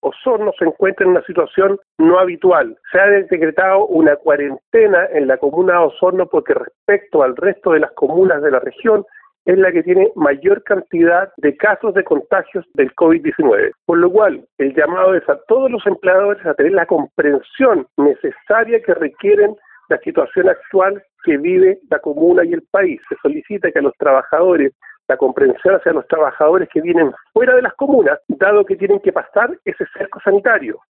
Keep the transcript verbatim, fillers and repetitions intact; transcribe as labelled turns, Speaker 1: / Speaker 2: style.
Speaker 1: Osorno se encuentra en una situación no habitual. Se ha decretado una cuarentena en la comuna de Osorno porque respecto al resto de las comunas de la región es la que tiene mayor cantidad de casos de contagios del COVID diecinueve. Por lo cual, el llamado es a todos los empleadores a tener la comprensión necesaria que requieren la situación actual que vive la comuna y el país. Se solicita que a los trabajadores, la comprensión hacia los trabajadores que vienen fuera de las comunas, dado que tienen que pasar ese cerco sanitario.